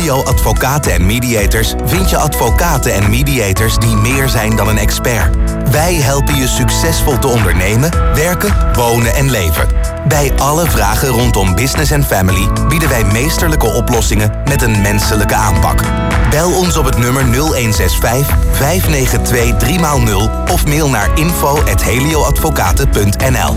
Helio Advocaten en Mediators vind je advocaten en mediators die meer zijn dan een expert. Wij helpen je succesvol te ondernemen, werken, wonen en leven. Bij alle vragen rondom business en family bieden wij meesterlijke oplossingen met een menselijke aanpak. Bel ons op het nummer 0165 592 3x0 of mail naar info@helioadvocaten.nl.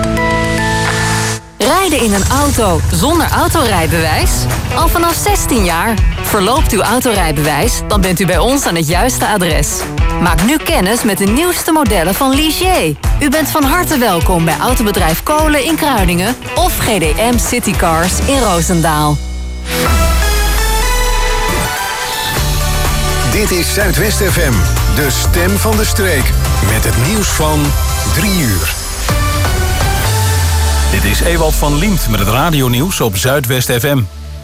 Rijden in een auto zonder autorijbewijs? Al vanaf 16 jaar. Verloopt uw autorijbewijs, dan bent u bij ons aan het juiste adres. Maak nu kennis met de nieuwste modellen van Ligier. U bent van harte welkom bij Autobedrijf Kolen in Kruiningen of GDM Citycars in Roosendaal. Dit is Zuidwest FM, de stem van de streek. Met het nieuws van 3 uur. Dit is Ewald van Liemt met het radionieuws op Zuidwest FM.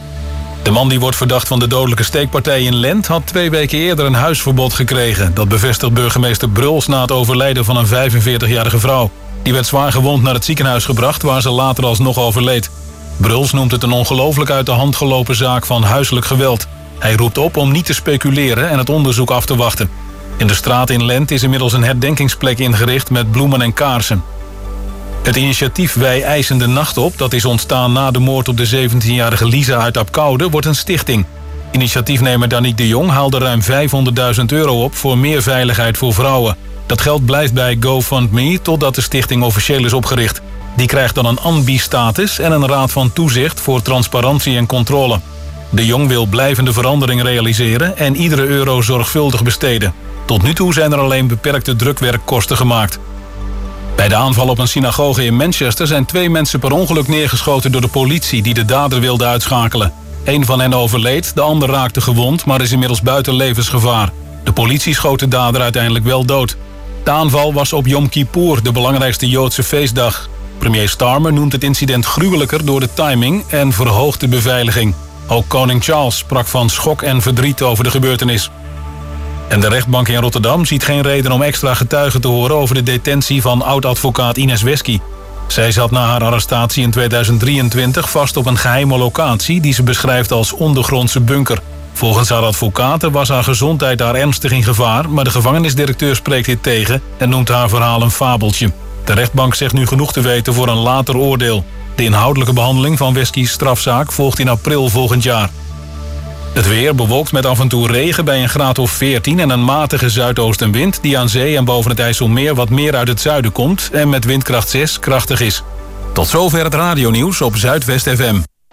De man die wordt verdacht van de dodelijke steekpartij in Lent had 2 weken eerder een huisverbod gekregen. Dat bevestigt burgemeester Bruls na het overlijden van een 45-jarige vrouw. Die werd zwaar gewond naar het ziekenhuis gebracht, waar ze later alsnog overleed. Bruls noemt het een ongelooflijk uit de hand gelopen zaak van huiselijk geweld. Hij roept op om niet te speculeren en het onderzoek af te wachten. In de straat in Lent is inmiddels een herdenkingsplek ingericht met bloemen en kaarsen. Het initiatief Wij eisen de nacht op, dat is ontstaan na de moord op de 17-jarige Lisa uit Apkoude, wordt een stichting. Initiatiefnemer Danique de Jong haalde ruim €500.000 op voor meer veiligheid voor vrouwen. Dat geld blijft bij GoFundMe totdat de stichting officieel is opgericht. Die krijgt dan een ANBI-status en een raad van toezicht voor transparantie en controle. De Jong wil blijvende verandering realiseren en iedere euro zorgvuldig besteden. Tot nu toe zijn er alleen beperkte drukwerkkosten gemaakt. Bij de aanval op een synagoge in Manchester zijn 2 mensen per ongeluk neergeschoten door de politie die de dader wilde uitschakelen. 1 van hen overleed, de ander raakte gewond, maar is inmiddels buiten levensgevaar. De politie schoot de dader uiteindelijk wel dood. De aanval was op Yom Kippur, de belangrijkste Joodse feestdag. Premier Starmer noemt het incident gruwelijker door de timing en verhoogt de beveiliging. Ook koning Charles sprak van schok en verdriet over de gebeurtenis. En de rechtbank in Rotterdam ziet geen reden om extra getuigen te horen over de detentie van oud-advocaat Ines Wesky. Zij zat na haar arrestatie in 2023 vast op een geheime locatie die ze beschrijft als ondergrondse bunker. Volgens haar advocaten was haar gezondheid daar ernstig in gevaar, maar de gevangenisdirecteur spreekt dit tegen en noemt haar verhaal een fabeltje. De rechtbank zegt nu genoeg te weten voor een later oordeel. De inhoudelijke behandeling van Wesky's strafzaak volgt in april volgend jaar. Het weer bewolkt met af en toe regen bij een graad of 14 en een matige zuidoostenwind die aan zee en boven het IJsselmeer wat meer uit het zuiden komt en met windkracht 6 krachtig is. Tot zover het radionieuws op Zuidwest FM.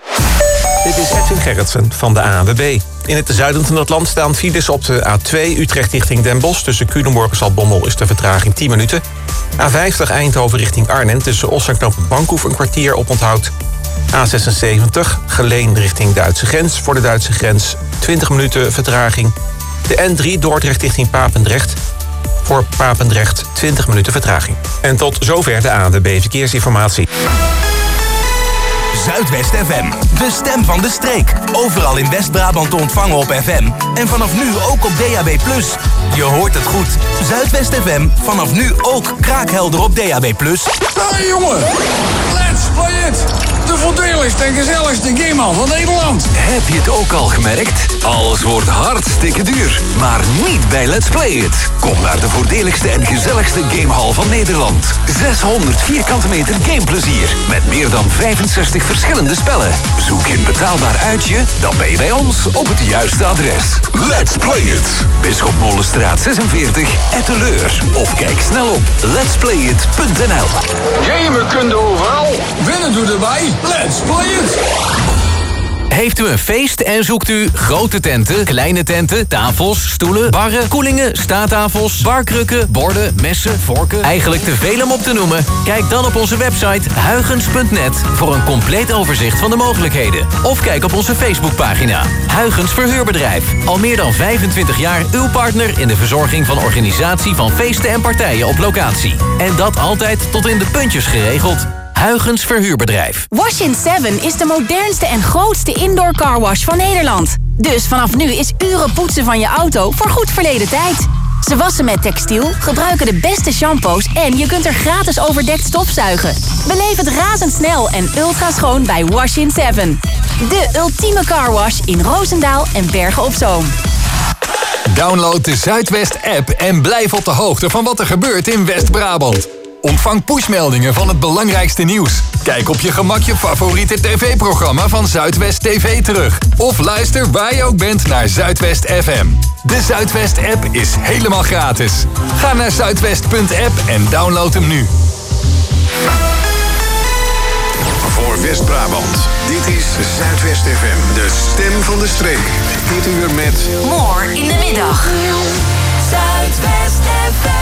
Dit is Edwin Gerritsen van de ANWB. In het zuiden van het land staan files op de A2 Utrecht richting Den Bosch. Tussen Culemborg en Zaltbommel is de vertraging 10 minuten. A50 Eindhoven richting Arnhem tussen Os en Knoop Bankhoef een kwartier op onthoud. A76 Geleen richting Duitse grens. Voor de Duitse grens 20 minuten vertraging. De N3 Dordrecht richting Papendrecht. Voor Papendrecht 20 minuten vertraging. En tot zover de ANWB Verkeersinformatie. Zuidwest FM, de stem van de streek. Overal in West-Brabant te ontvangen op FM. En vanaf nu ook op DAB+. Je hoort het goed. Zuidwest FM, vanaf nu ook kraakhelder op DAB+. Hey jongen, let's play it! De voordeligste en gezelligste gamehal van Nederland. Heb je het ook al gemerkt? Alles wordt hartstikke duur. Maar niet bij Let's Play It. Kom naar de voordeligste en gezelligste gamehal van Nederland. 600 vierkante meter gameplezier. Met meer dan 65 verschillende spellen. Zoek je een betaalbaar uitje? Dan ben je bij ons op het juiste adres. Let's Play It. Bisschop Molenstraat 46, Etteleur. Of kijk snel op letsplayit.nl. Gamen kun je overal. Winnen doe erbij. Let's play it. Heeft u een feest en zoekt u grote tenten, kleine tenten, tafels, stoelen, barren, koelingen, staattafels, barkrukken, borden, messen, vorken? Eigenlijk te veel om op te noemen? Kijk dan op onze website huygens.net voor een compleet overzicht van de mogelijkheden. Of kijk op onze Facebookpagina. Huygens Verhuurbedrijf. Al meer dan 25 jaar uw partner in de verzorging van organisatie van feesten en partijen op locatie. En dat altijd tot in de puntjes geregeld. Huygens Verhuurbedrijf. Wash-in 7 is de modernste en grootste indoor carwash van Nederland. Dus vanaf nu is uren poetsen van je auto voor goed verleden tijd. Ze wassen met textiel, gebruiken de beste shampoos en je kunt er gratis overdekt stofzuigen. Beleef het razendsnel en ultra schoon bij Wash-in 7. De ultieme carwash in Roosendaal en Bergen op Zoom. Download de Zuidwest-app en blijf op de hoogte van wat er gebeurt in West-Brabant. Ontvang pushmeldingen van het belangrijkste nieuws. Kijk op je gemak je favoriete tv-programma van Zuidwest TV terug. Of luister waar je ook bent naar Zuidwest FM. De Zuidwest-app is helemaal gratis. Ga naar zuidwest.app en download hem nu. Voor West-Brabant. Dit is Zuidwest FM. De stem van de streek. Dit uur met... More in de middag. Zuidwest FM.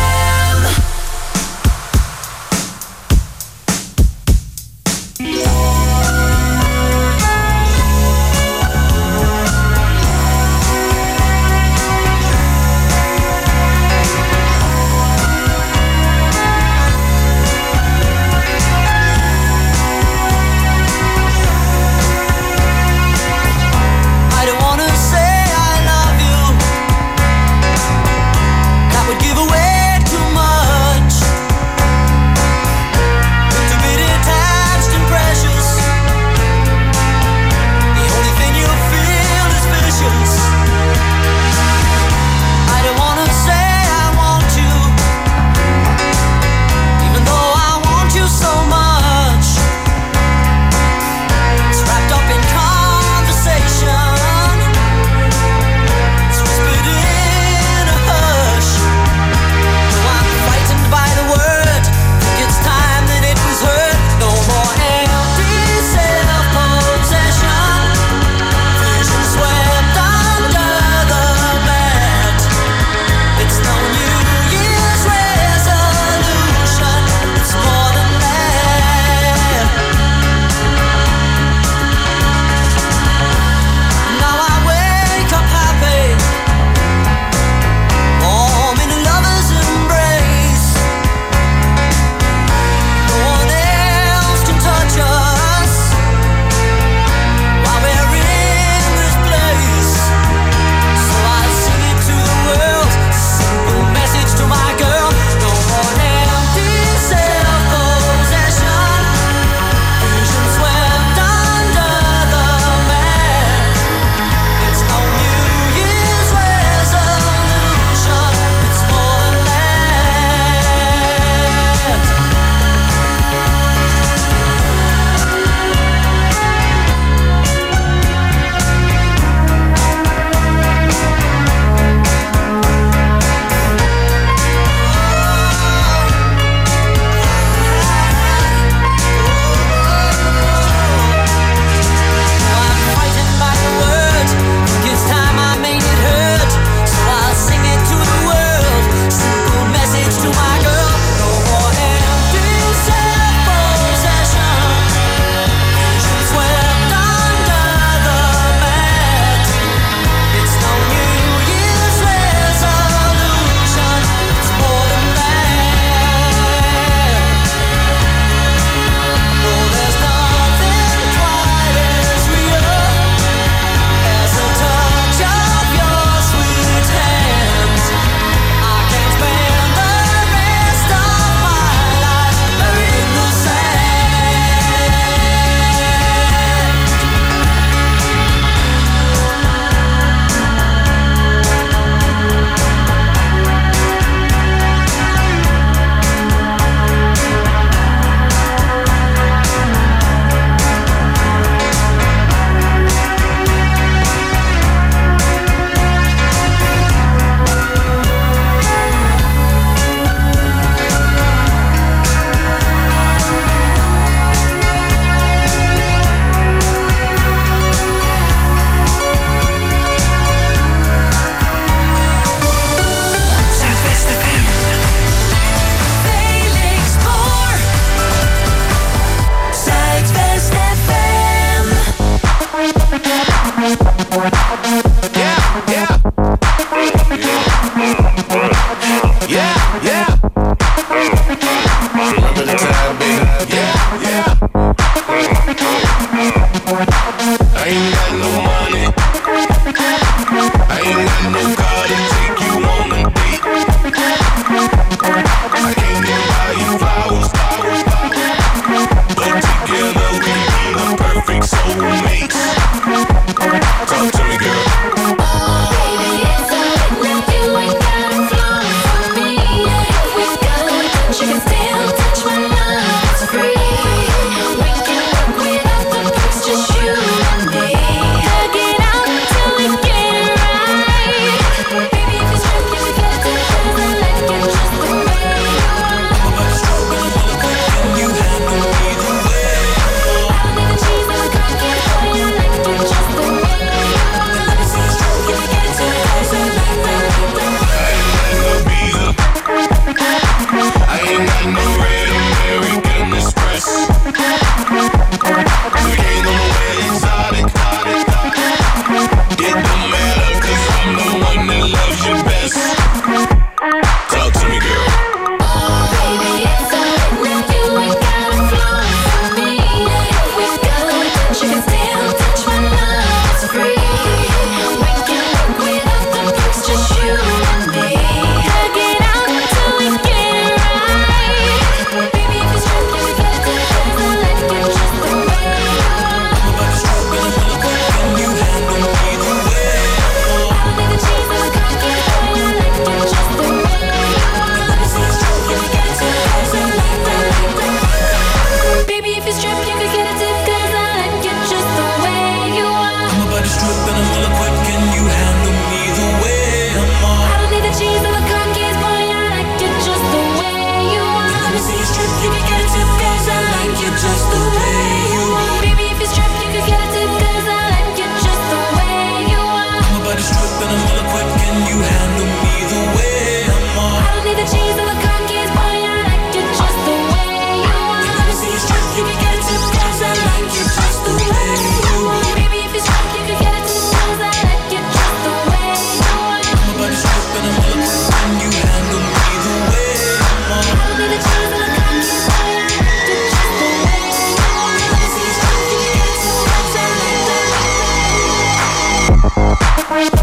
Together we be the perfect soulmates.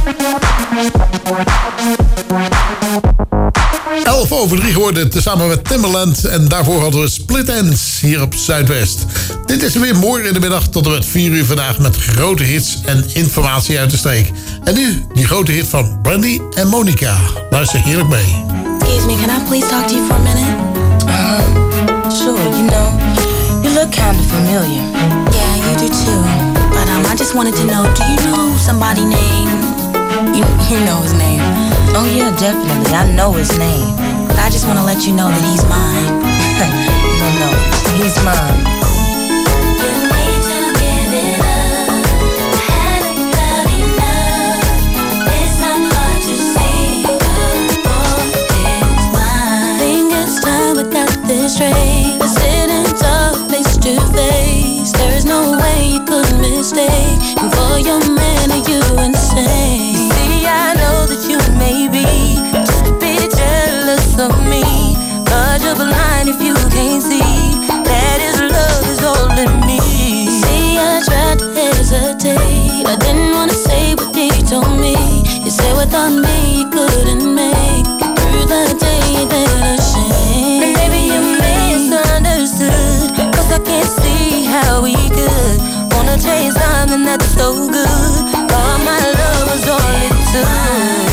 3 geworden, tezamen met Timbaland. En daarvoor hadden we Split Ends hier op Zuidwest. Dit is weer morgen in de middag tot en met 4 uur vandaag met grote hits en informatie uit de streek. En nu die grote hit van Brandy en Monica. Luister heerlijk mee. Excuse me, can I please talk to you for a minute? Sure, you know, you look kind of familiar. Yeah, you do too. But I just wanted to know, do you know somebody named... You know his name. Oh yeah, definitely, I know his name. But I just want to let you know that he's mine. No, he's mine. Straight, we're sitting talk face to face. There's no way you could mistake. And for your man, are you insane? You see, I know that you may be just a bit jealous of me, but you're blind if you can't see that his love is holding me. See, I tried to hesitate. I didn't want to say what he told me. You said without me you couldn't make it through the day that I shame. And maybe you misunderstood, 'cause I can't see how we could wanna chase something that's so good. All my love was all it took.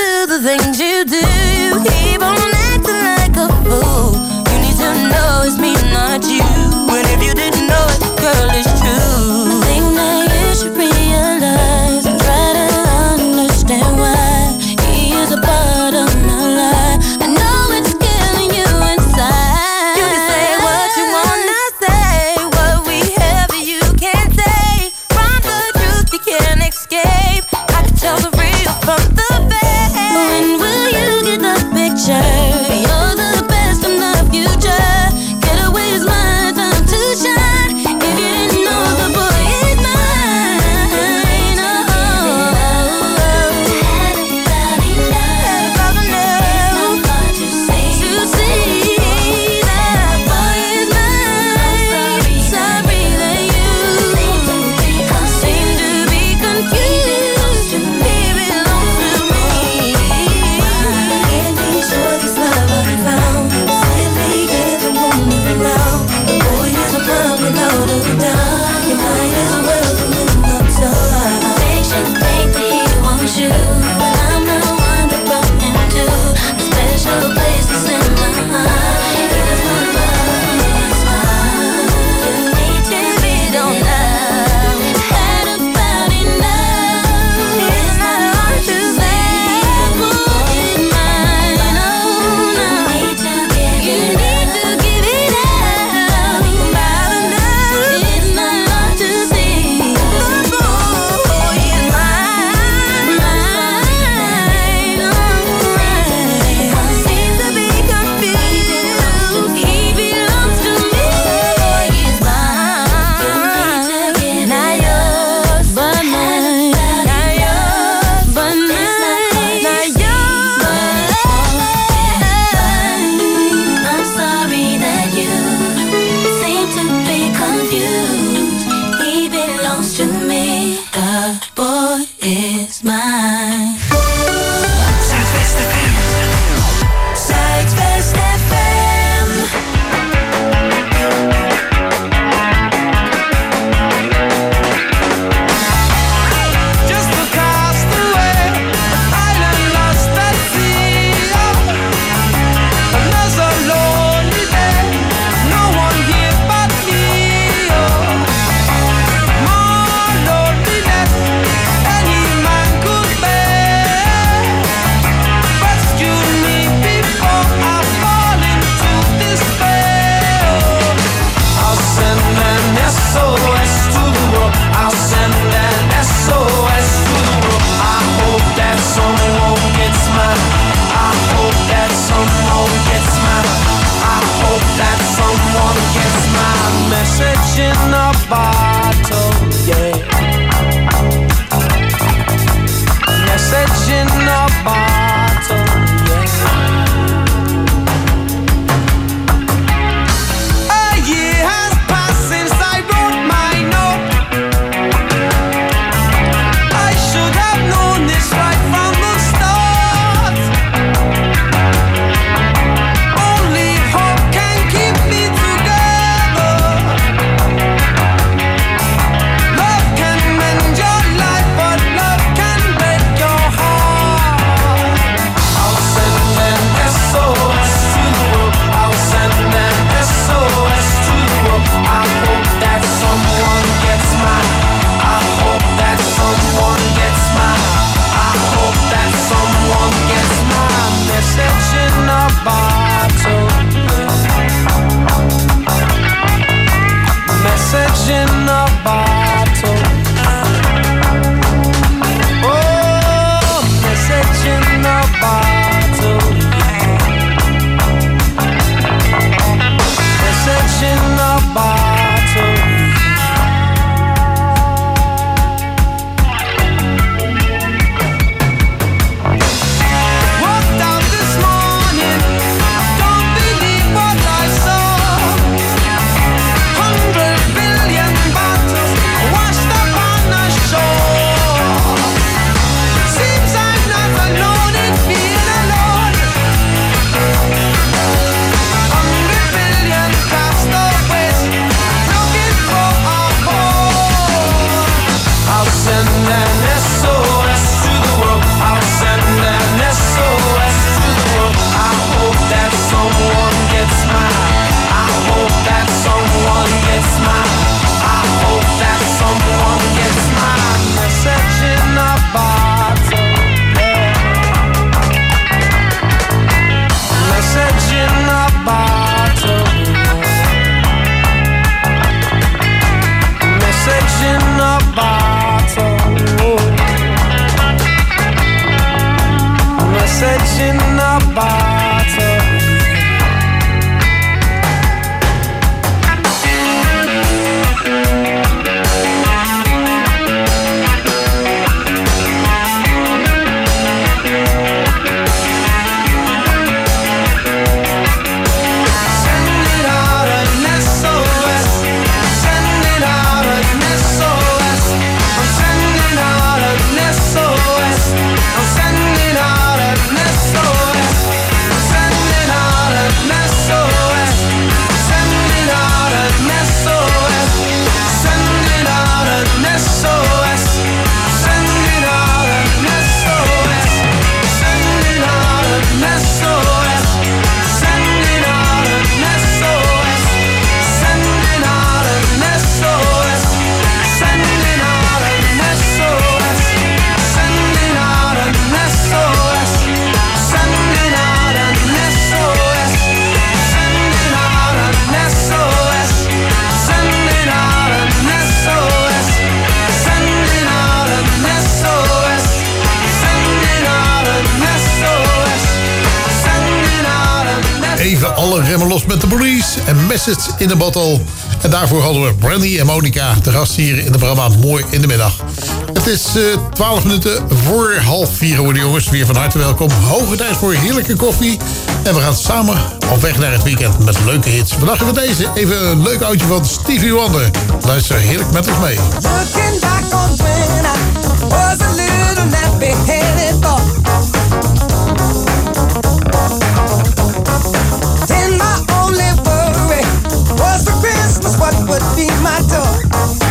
Things you do, you keep on acting like a fool. You need to know it's me in a bottle, yeah. Message in a bottle, yeah. A year has passed since I wrote my note. I should have known this right from the start. Only hope can keep me together. Love can mend your life, but love can break your heart. I'll send an SOS to the world. I'll send an SOS to the world. I hope that someone gets mine. I hope that someone gets mine. I hope that someone gets my message in a bottle. Message in a bottle. Oh, message in a bottle. Message in a bottle. Walked out this morning, don't believe what I saw. 100 billion bottles washed up on the shore. Seems I'm not alone in being alone. 100 billion castaways looking for a home. I'll send an SOS to the world. I'll send an SOS to the world. I hope that someone gets mine. I hope that someone gets mine. I hope that someone gets mine. Message in a bottle. Yeah. Message in a bottle. Message in a bottle. Message in a bottle. Send it out an SOS. Send it out an SOS. I'm sending out an SOS. I'm sending out an SOS. I'm sending out an SOS. Sending out an SOS. Sending out an SOS. Sending out an SOS. Sending out an SOS. Sending out an SOS. Sending out an SOS. Sending out an SOS. Sending out an SOS. Sending out an SOS. Sending out an SOS. Sending out an SOS. Sending out an SOS. Sending out an SOS. Sending out an SOS. Even alle remmen los met de Police en Message in a Bottle. En daarvoor hadden we Brandy en Monica te gast hier in het programma Mooi in de Middag. Het is 12 minuten voor 3:30 geworden, jongens. Weer van harte welkom. Hoge tijd voor heerlijke koffie. En we gaan samen op weg naar het weekend met leuke hits. Vandaag hebben we deze. Even een leuk oudje van Stevie Wonder. Luister heerlijk met ons mee. Looking back on when I was a little nappy-headed boy. Then my only worry was for Christmas what would be my toy.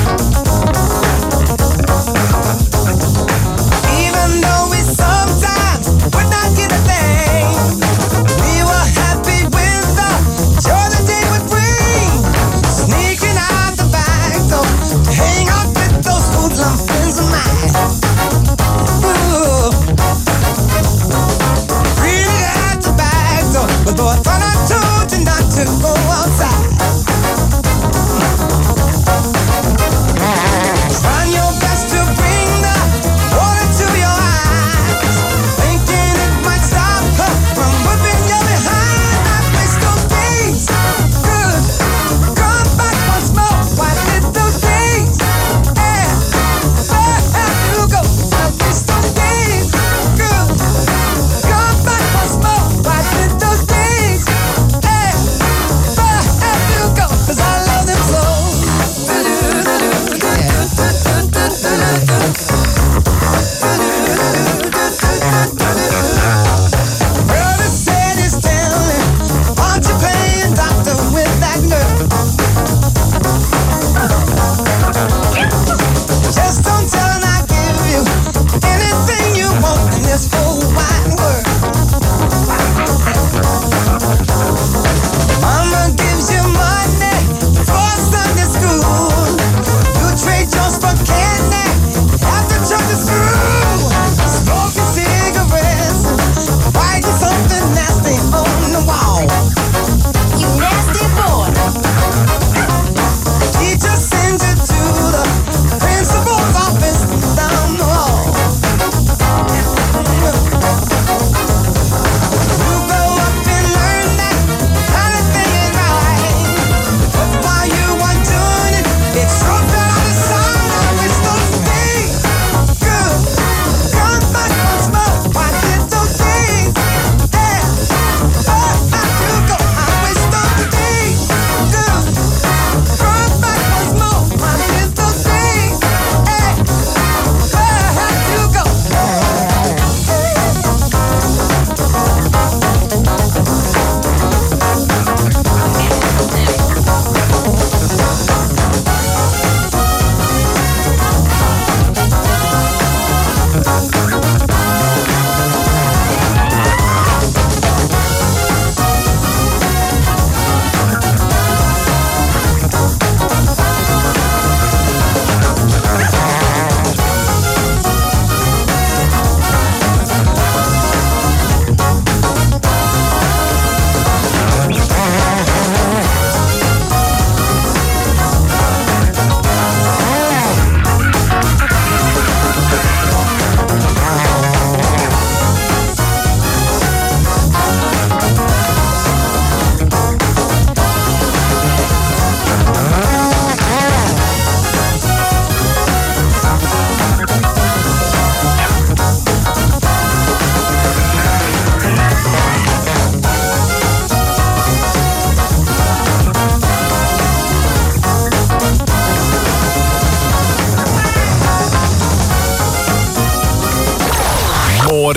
Even though we sometimes would not get a thing, we were happy with the joy the day would bring. Sneaking out the back door to hang out with those hoodlum friends of mine. Ooh. Really at the back door, but though I thought I told you not to go outside. Trying your best to bring the water to your eyes, thinking it might stop her from whipping you behind. I wish those days could come back once more. Why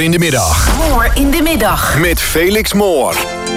More in de middag. More in de middag. Met Felix Moor.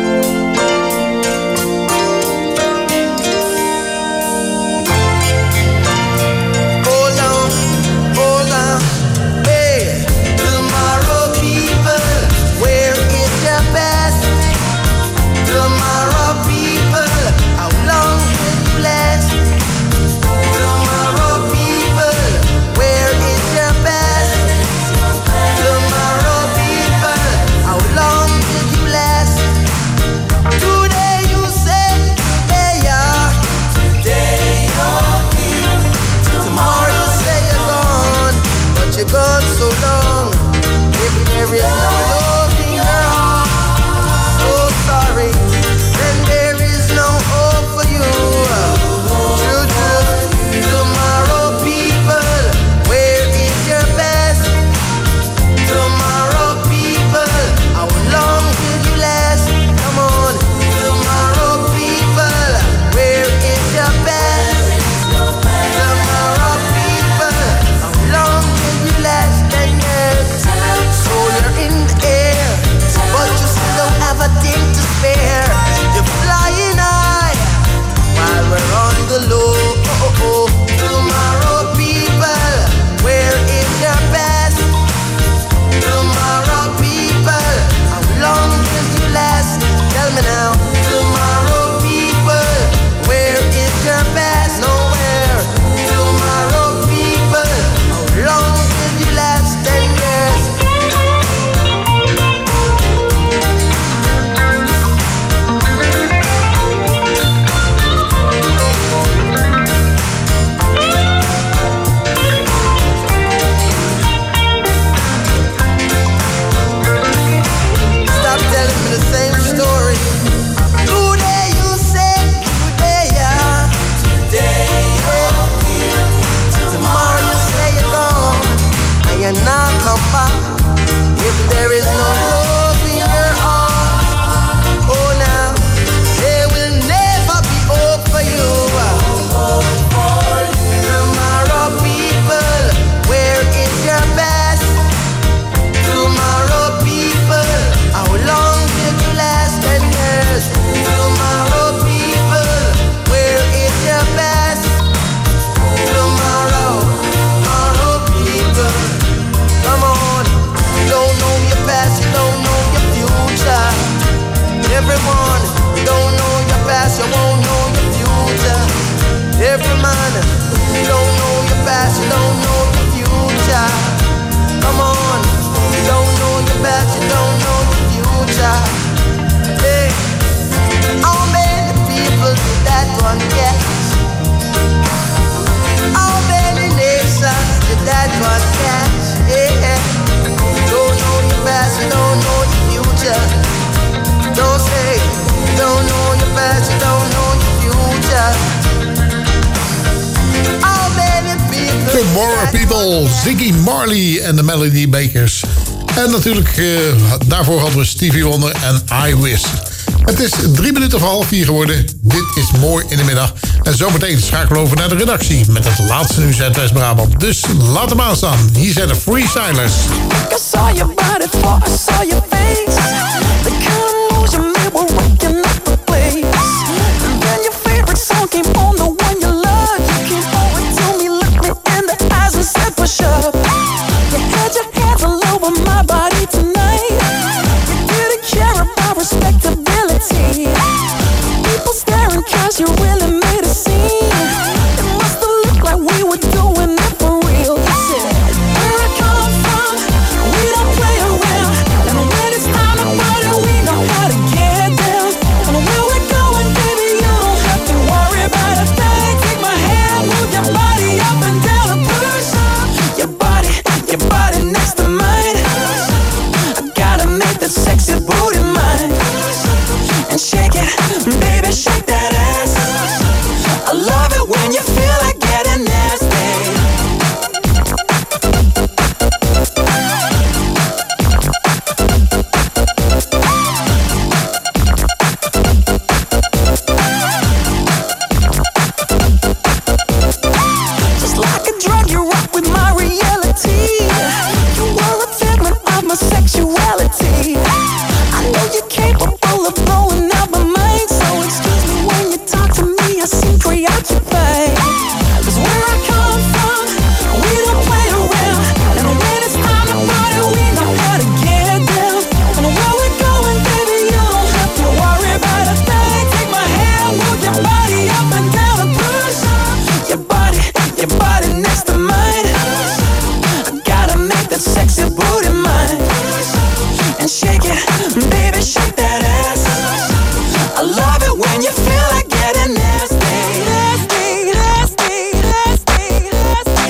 Gone so long, if there is no love in your heart, so sorry, then there is no hope for you. True, true, tomorrow people, where is your best? Tomorrow people, how long will you last? Come on, tomorrow people, where is your best? Tomorrow people, how long will you last? 10 years, so you're in the air, but you still don't have a thing to spare. You're flying high while we're on the low. Tomorrow people, where is your best? Tomorrow people, how long will you last? Tell me now. Tomorrow people, where is your best? Nowhere. Tomorrow people, how long will you last? 10 years. Stop telling me the same story. Today you say, today yeah, today you're here. Tomorrow you say you're gone, and you're not come back. If there is no love in your heart, oh now, there will never be hope for you. Tomorrow people, where is your best? Tomorrow people, how long will you last? 10 years. Tomorrow people, where is your best? Tomorrow people, come on. You don't know your past, you don't know your future. Everyone, you don't know your past, you won't know your future. Every man, you don't know your past, you don't know your future. Come on, you don't know your past, you don't know your future. Hey, how many people did that one get? How many nations did that one catch? Yeah, you don't know your past, you don't know your future. Don't say you don't know your past, you don't know your future. How many people? Tomorrow People, Ziggy Marley en de Melody Makers. En natuurlijk, daarvoor hadden we Stevie Wonder en I Wish. Het is 3 minuten voor 3:30 geworden. Dit is Mooi in de middag. En zometeen schakelen we over naar de redactie met het laatste nieuws uit West-Brabant. Dus laat hem aanstaan. Hier zijn de Freestylers. I saw your body before I saw your face. The kind of moves you made were rocking up the place. And then your favorite song came on, the one you love. You came over to me, looked me in the eyes and said push up. You had your hands all over my body tonight. You didn't care about respectability. People staring cause you really made a scene. It must have looked like we were doing it for real. You said, where I come from, we don't play around. And when it's time to party, we know how to get down. And where we're going, baby, you don't have to worry about a thing. Take my hand, move your body up and down and push up. Your body next to mine. I gotta make that sexy booty mine. And shake it, baby, shake that ass. I love it when you feel like getting nasty. Just like a drug, you rock with my reality. You were a figment of my sexuality. it when you feel like getting nasty. Nasty, nasty, nasty, nasty.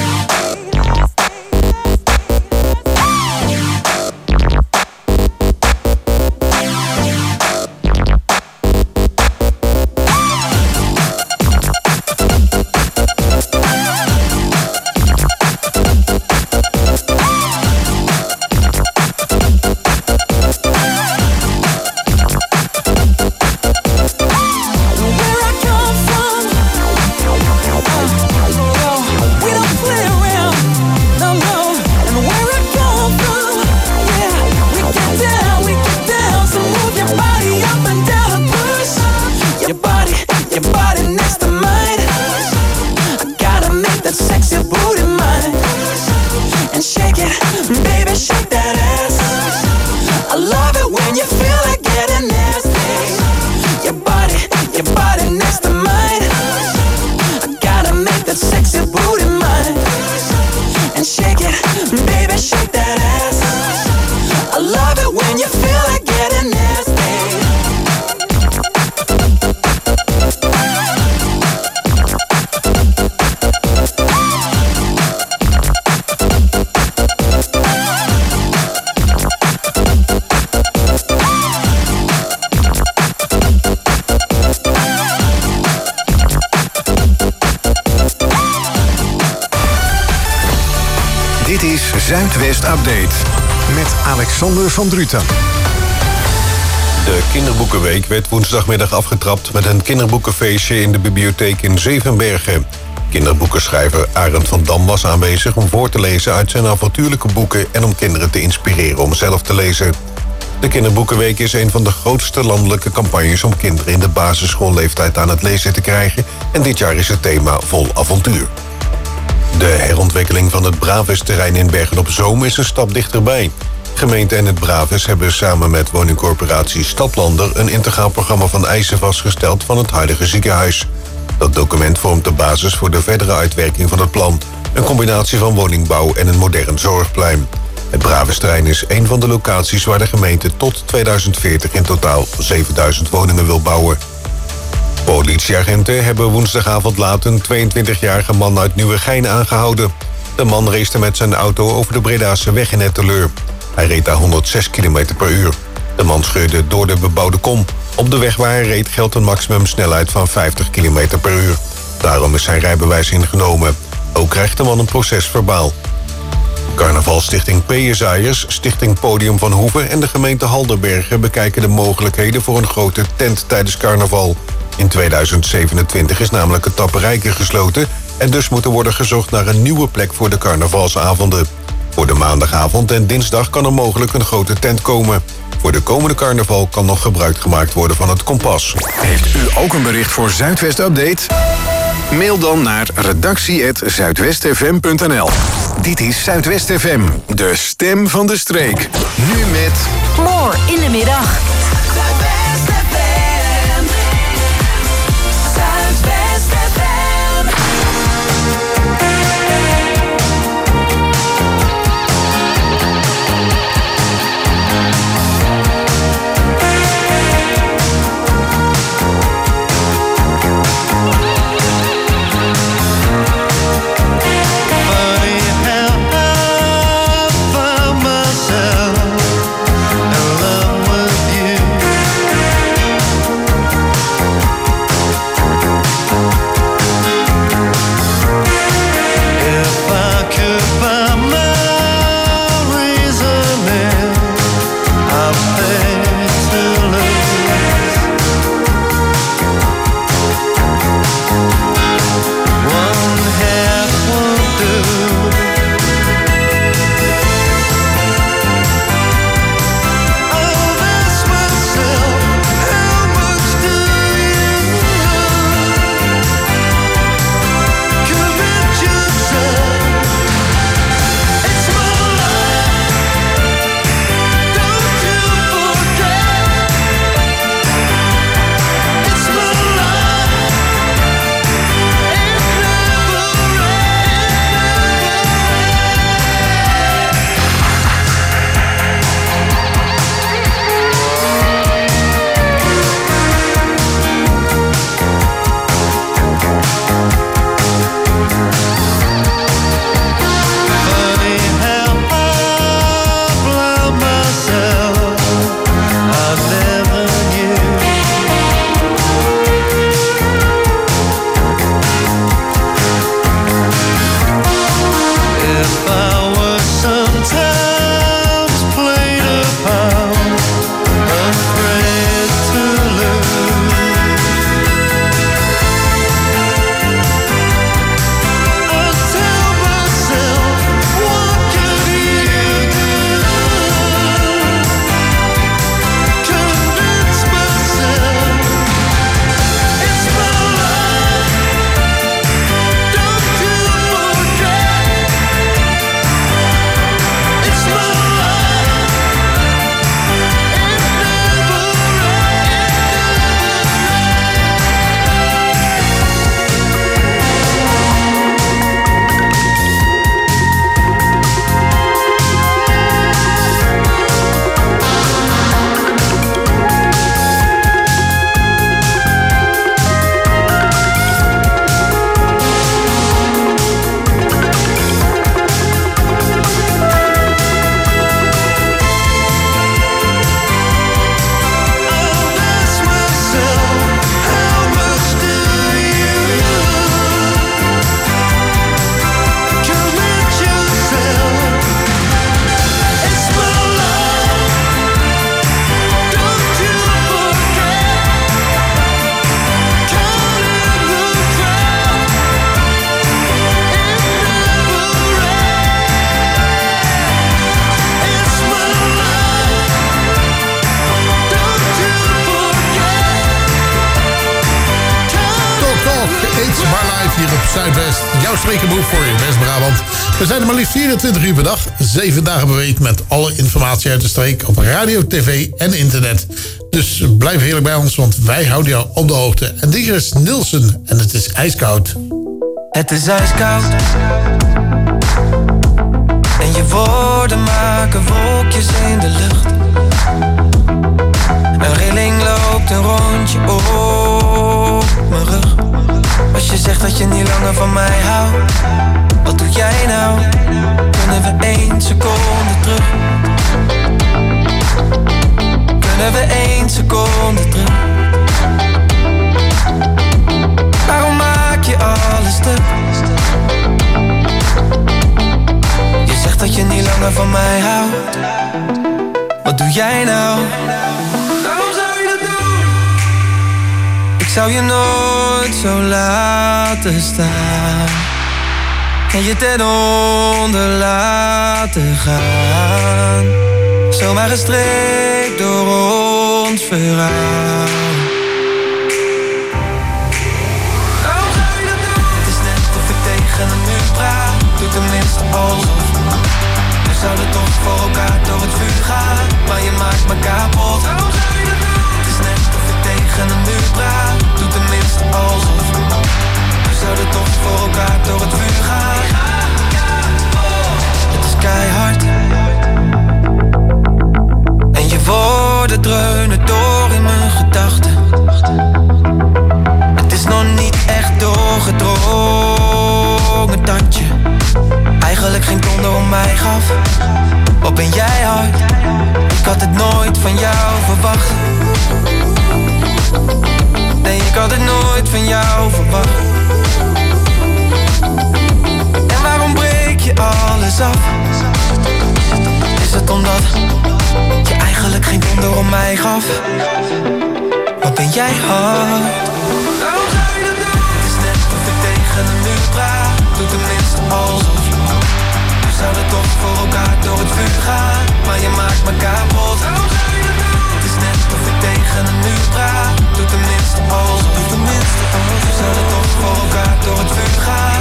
Dit is Zuidwest Update met Alexander van Druten. De Kinderboekenweek werd woensdagmiddag afgetrapt met een kinderboekenfeestje in de bibliotheek in Zevenbergen. Kinderboekenschrijver Arend van Dam was aanwezig om voor te lezen uit zijn avontuurlijke boeken en om kinderen te inspireren om zelf te lezen. De Kinderboekenweek is een van de grootste landelijke campagnes om kinderen in de basisschoolleeftijd aan het lezen te krijgen en dit jaar is het thema vol avontuur. De herontwikkeling van het Braves-terrein in Bergen-op-Zoom is een stap dichterbij. Gemeente en het Braves hebben samen met woningcorporatie Stadlander een integraal programma van eisen vastgesteld van het huidige ziekenhuis. Dat document vormt de basis voor de verdere uitwerking van het plan. Een combinatie van woningbouw en een modern zorgplein. Het Braves-terrein is een van de locaties waar de gemeente tot 2040 in totaal 7000 woningen wil bouwen. Politieagenten hebben woensdagavond laat een 22-jarige man uit Nieuwegein aangehouden. De man race met zijn auto over de Bredase weg in Etteleur. Hij reed daar 106 km per uur. De man scheurde door de bebouwde kom. Op de weg waar hij reed geldt een maximumsnelheid van 50 km per uur. Daarom is zijn rijbewijs ingenomen. Ook krijgt de man een procesverbaal. Carnavalstichting Peeënzaaiers, Stichting Podium van Hoeve en de gemeente Halderbergen bekijken de mogelijkheden voor een grote tent tijdens carnaval. In 2027 is namelijk het Tapperijke gesloten en dus moet er worden gezocht naar een nieuwe plek voor de carnavalsavonden. Voor de maandagavond en dinsdag kan er mogelijk een grote tent komen. Voor de komende carnaval kan nog gebruik gemaakt worden van het kompas. Heeft u ook een bericht voor Zuidwest Update? Mail dan naar redactie@zuidwestfm.nl. Dit is Zuidwest FM, de stem van de streek. Nu met... More in de middag. Myself in love with you. Bar Live hier op Zuidwest. Jouw strekenboek voor West-Brabant. We zijn er maar liefst 24 uur per dag, 7 dagen per week met alle informatie uit de streek op radio, tv en internet. Dus blijf heerlijk bij ons, want wij houden jou op de hoogte. En hier is Nielsen en het is ijskoud. Het is ijskoud en je woorden maken wolkjes in de lucht. Een rilling loopt een rondje op mijn rug. Als je zegt dat je niet langer van mij houdt, wat doe jij nou? Kunnen we 1 seconde terug? Kunnen we 1 seconde terug? Waarom maak je alles stuk? Je zegt dat je niet langer van mij houdt. Wat doe jij nou? Waarom zou je dat doen? Ik zou je nooit zo laten staan en je ten onder laten gaan. Zomaar gestreept door ons verhaal. Waarom zou je dat doen? Het is net of ik tegen een muur praat. Doe tenminste alsof. We zouden toch voor elkaar door het vuur gaan, maar je maakt me kapot. Waarom zou je dat doen? Het is net of ik tegen een muur praat. Doe tenminste alsof. We zouden toch voor elkaar door het vuur gaan. Het is keihard en je woorden dreunen door in mijn gedachten. Het is nog niet echt doorgedrongen dat je eigenlijk geen donder om mij gaf. Wat ben jij hard? Ik had het nooit van jou verwacht. Nee, ik had het nooit van jou verwacht. En waarom breek je alles af? Is het omdat je eigenlijk geen donder om mij gaf? Wat ben jij hard? Waarom zou je dat doen? Het is net of ik tegen een muur praat. Doe tenminste alsof. We zouden toch voor elkaar door het vuur gaan, maar je maakt me kapot. Waarom zou je dat doen? Het is net of ik tegen een muur praat. Doe tenminste alsof. We zouden toch voor elkaar door het vuur gaan.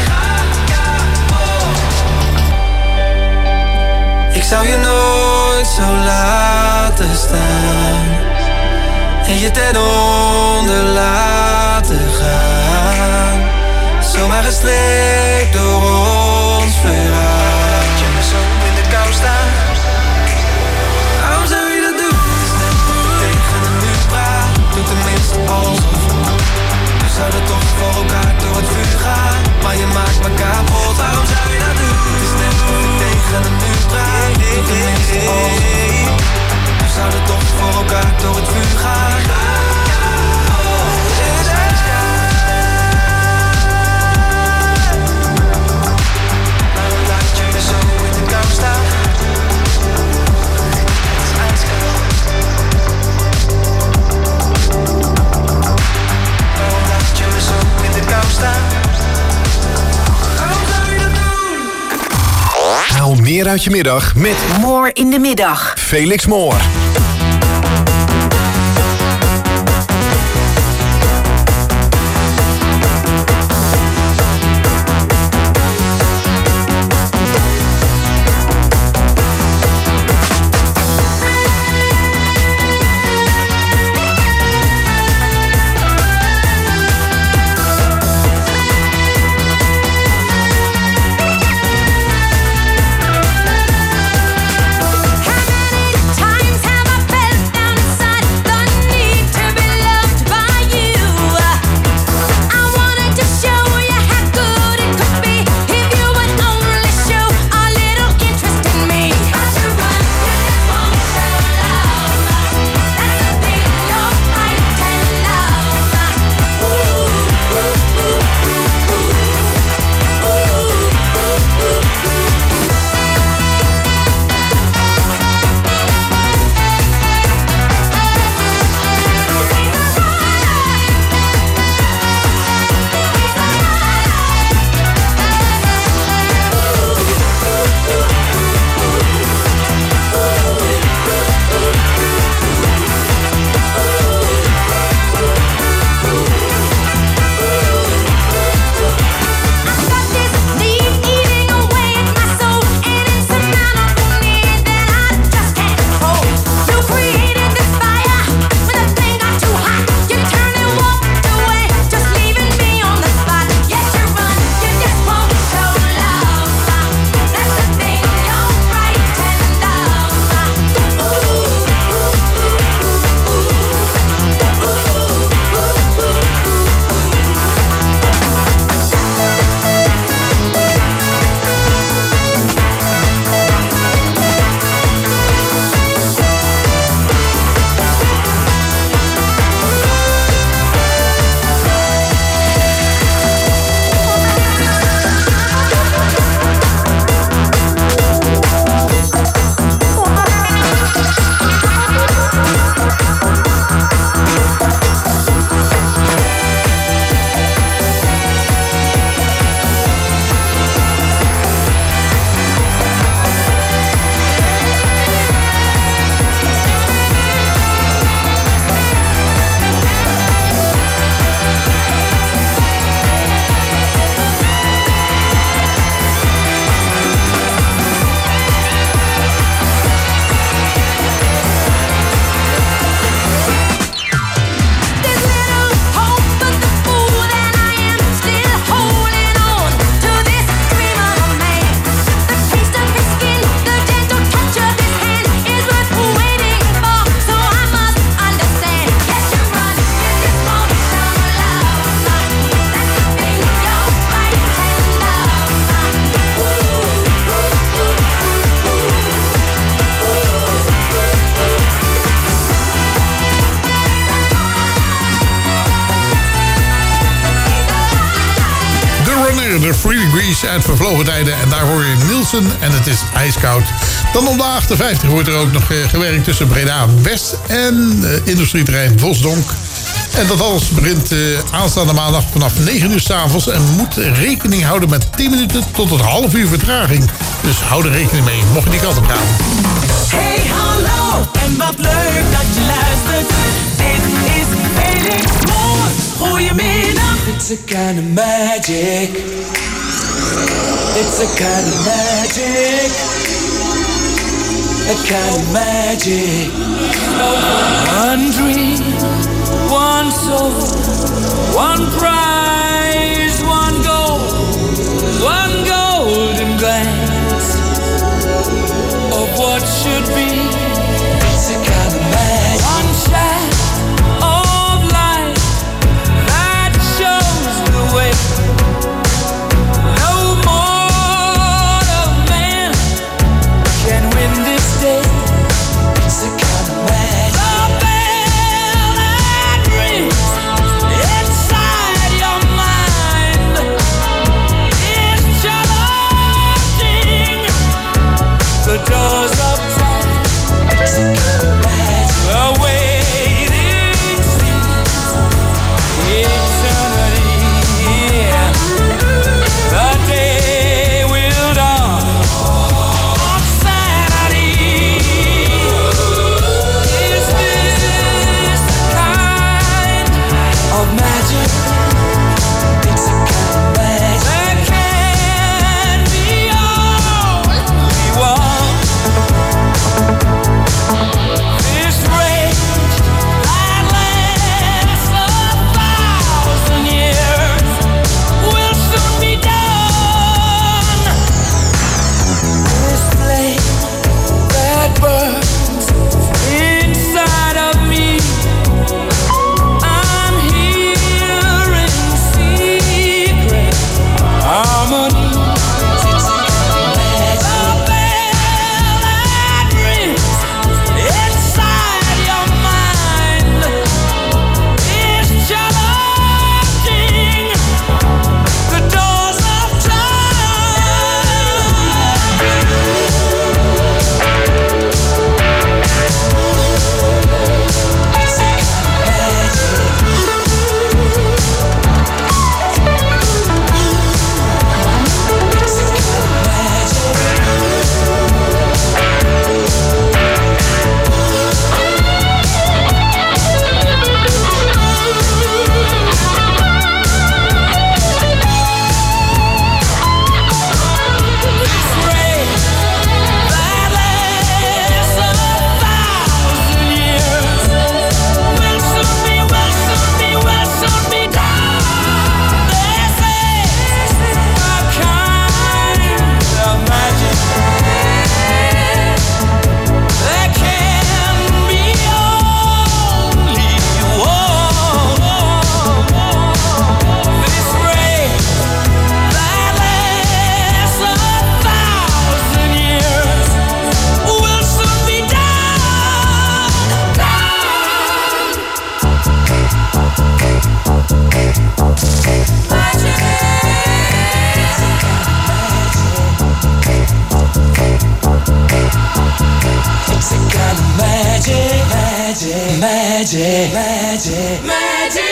Ik zou je nooit zo laten staan en je ten onder laten gaan. Zomaar gestreept door ons verhaal. Laat je me zo in de kou staan. Waarom zou je dat doen? Het is net of ik tegen een muur praat. Doe tenminste alsof. We zouden toch voor elkaar door het vuur gaan, maar je maakt me kapot. Waarom zou je dat doen? Het is net of ik tegen een muur praat. Doe tenminste alsof. We zouden toch voor elkaar door het vuur gaan. Haal meer uit je middag met Moor in de middag. Felix Moor. Times have I de 3 Degrees uit vervlogen tijden. En daar hoor je Nielsen en het is ijskoud. Dan op de 58 wordt er ook nog gewerkt tussen Breda West en industrieterrein Vosdonk. En dat alles begint aanstaande maandag vanaf 9 uur 's avonds. En moet rekening houden met 10 minuten tot een half uur vertraging. Dus hou er rekening mee, mocht je die kant op gaan. Hey, hallo, en wat leuk dat je luistert. Dit is Felix Moore. Goedemiddag. It's a kind of magic. It's a kind of magic. A kind of magic. One dream, one soul, one prize, one goal, one golden glance of what should be. It's a kind of magic. One shine of light that shows the way. No mortal man can win this day. It's a kind of magic. The bell that rings inside your mind is challenging the doors of time. It's a kind of magic. The waiting seems eternity. The day will dawn on Saturday. Is this the kind of magic? It's a kind of magic that can be all we want. This rage that lasts 1,000 years will soon be done. This flame that burns inside of me, I'm hearing secret harmony. It's a kind of magic. The bell that rings inside your mind is challenging the doors of time. It's a kind of This rage that lasts 1,000 years will soon be done. This is a kind of magic that can be only one. This rage that lasts 1,000 years will soon be done. It's a kind of magic, magic, magic, magic,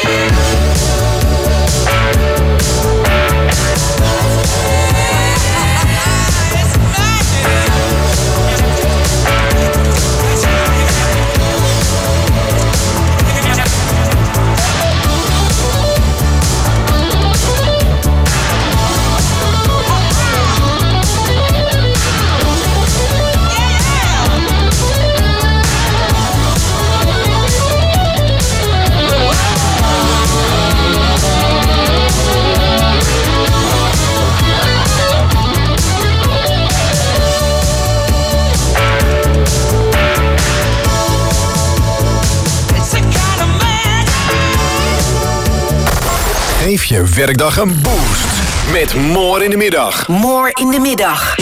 Geef je werkdag een boost met More in de Middag. More in de Middag.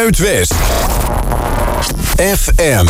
Zuidwest FM.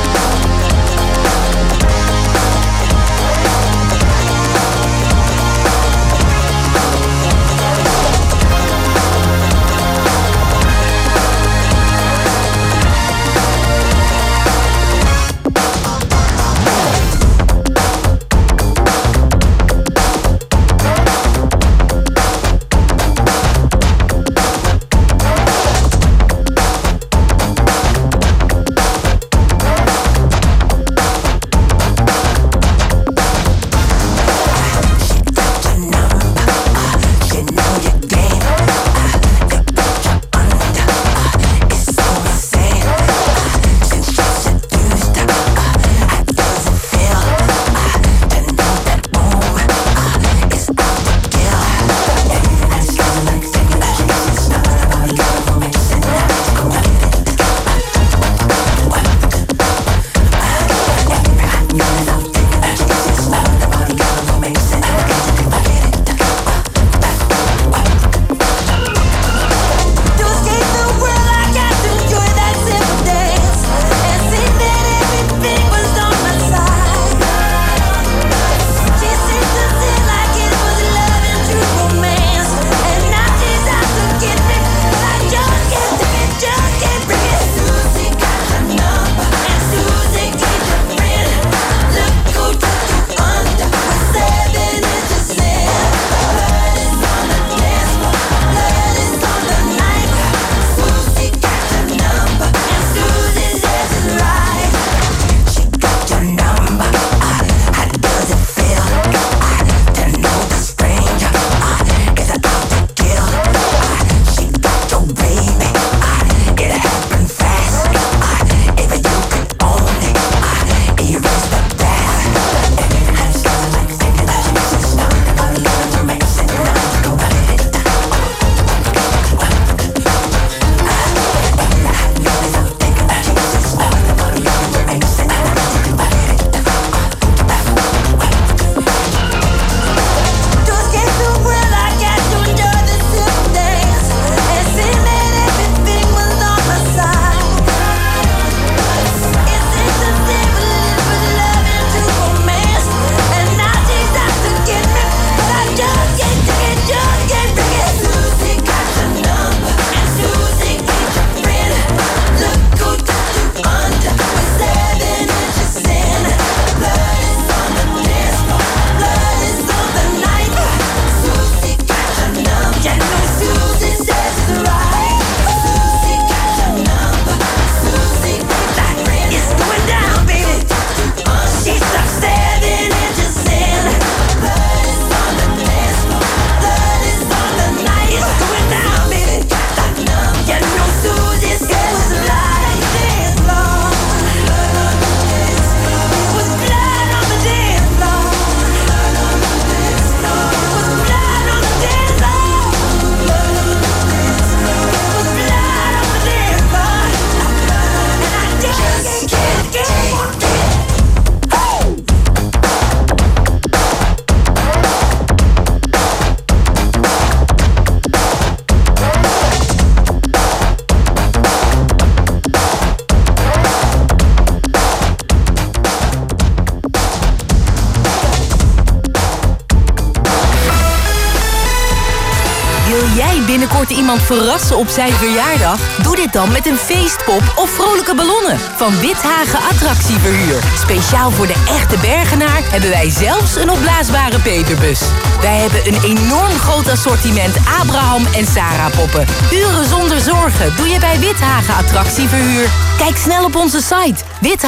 binnenkort iemand verrassen op zijn verjaardag? Doe dit dan met een feestpop of vrolijke ballonnen van Withagen Attractieverhuur. Speciaal voor de echte Bergenaar hebben wij zelfs een opblaasbare peperbus. Wij hebben een enorm groot assortiment Abraham en Sarah poppen. Uren zonder zorgen doe je bij Withagen Attractieverhuur. Kijk snel op onze site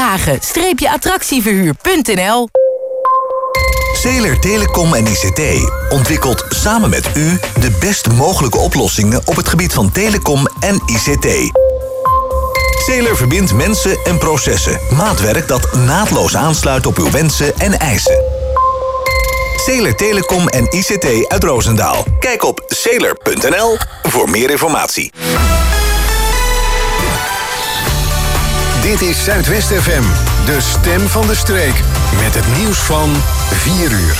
withagen-attractieverhuur.nl. Zeeler Telecom en ICT ontwikkelt samen met u de best mogelijke oplossingen op het gebied van telecom en ICT. Zeeler verbindt mensen en processen. Maatwerk dat naadloos aansluit op uw wensen en eisen. Zeeler Telecom en ICT uit Roosendaal. Kijk op zeeler.nl voor meer informatie. Dit is Zuidwest FM, de stem van de streek. Met het nieuws van 4 uur.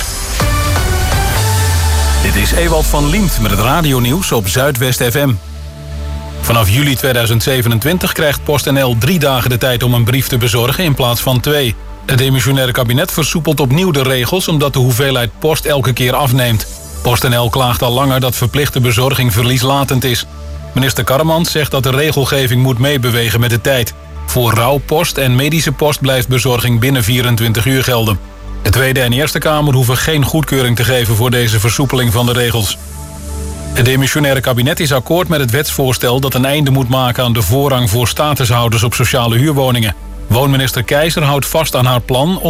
Dit is Ewald van Liemt met het radionieuws op Zuidwest FM. Vanaf juli 2027 krijgt PostNL 3 dagen de tijd om een brief te bezorgen in plaats van 2. Het demissionaire kabinet versoepelt opnieuw de regels omdat de hoeveelheid post elke keer afneemt. PostNL klaagt al langer dat verplichte bezorging verlieslatend is. Minister Karremans zegt dat de regelgeving moet meebewegen met de tijd. Voor rouwpost en medische post blijft bezorging binnen 24 uur gelden. De Tweede en Eerste Kamer hoeven geen goedkeuring te geven voor deze versoepeling van de regels. Het demissionaire kabinet is akkoord met het wetsvoorstel dat een einde moet maken aan de voorrang voor statushouders op sociale huurwoningen. Woonminister Keizer houdt vast aan haar plan om